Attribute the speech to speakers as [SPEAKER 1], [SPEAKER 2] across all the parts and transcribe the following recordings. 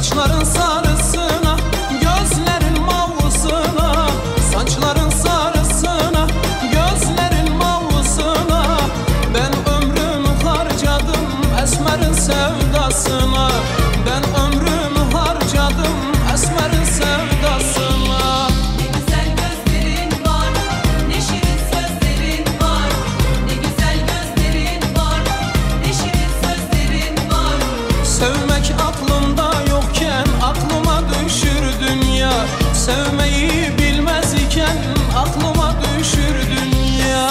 [SPEAKER 1] Saçların sarısına, gözlerin mavusuna, saçların sarısına, gözlerin mavusuna, ben ömrümü harcadım esmerin sevdasına, ben ömrümü harcadım esmerin sevdasına.
[SPEAKER 2] Ne güzel gözlerin var, ne şirin sözlerin var. Ne güzel gözlerin var, ne şirin sözlerin var.
[SPEAKER 1] Sevmek aklımda yokken aklıma düşürdün ya, sevmeyi bilmez iken aklıma düşürdün ya.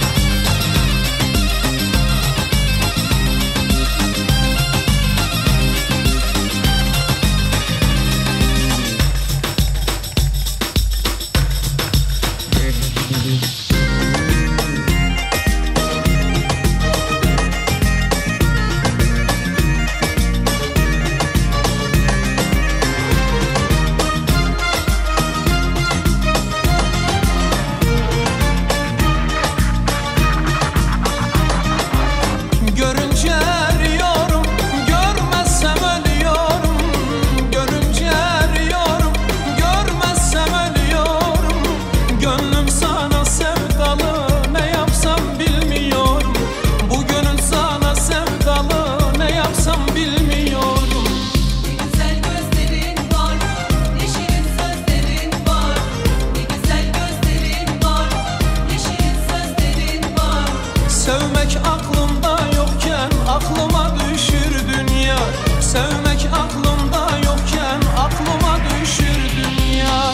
[SPEAKER 1] Görünce eriyorum, görmezsem ölüyorum. Görünce eriyorum, görmezsem ölüyorum. Gönlüm sana sevdalı, ne yapsam bilmiyorum. Bu gönül sana sevdalı, ne yapsam bilmiyorum.
[SPEAKER 2] Ne güzel gözlerin var, ne şirin sözlerin var. Ne güzel gözlerin var, ne şirin sözlerin var.
[SPEAKER 1] Sevmek aklımda yokken aklıma düşürdün ya, sevmek aklımda yokken aklıma düşürdün ya.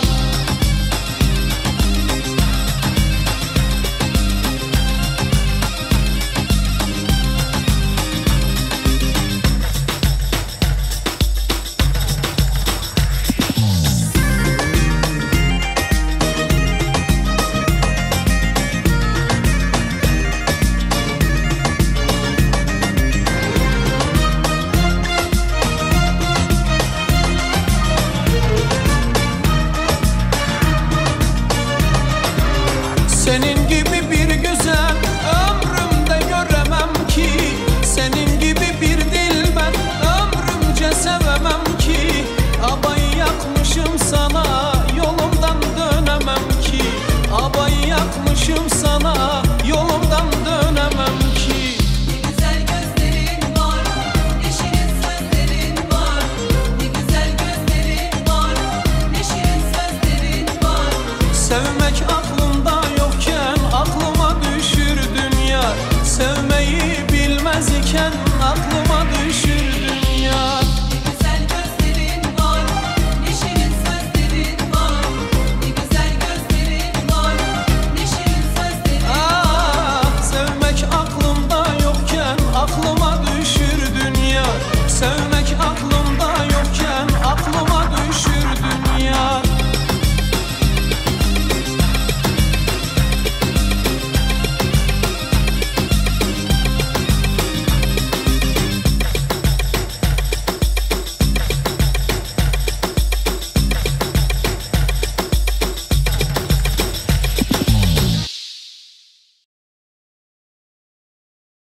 [SPEAKER 1] Senin gibi bir güzel ömrümde göremem ki, senin gibi bir dilber ömrümce sevemem ki. Abayı yakmışım sana, yolumdan dönemem ki. Abayı yakmışım sana, yolumdan dönemem ki.
[SPEAKER 2] Ne güzel gözlerin var, ne şirin sözlerin var. Ne güzel gözlerin var, ne şirin sözlerin var.
[SPEAKER 1] Sevmek aklımda yokken aklıma düşürdün ya, sevmeyi bilmez iken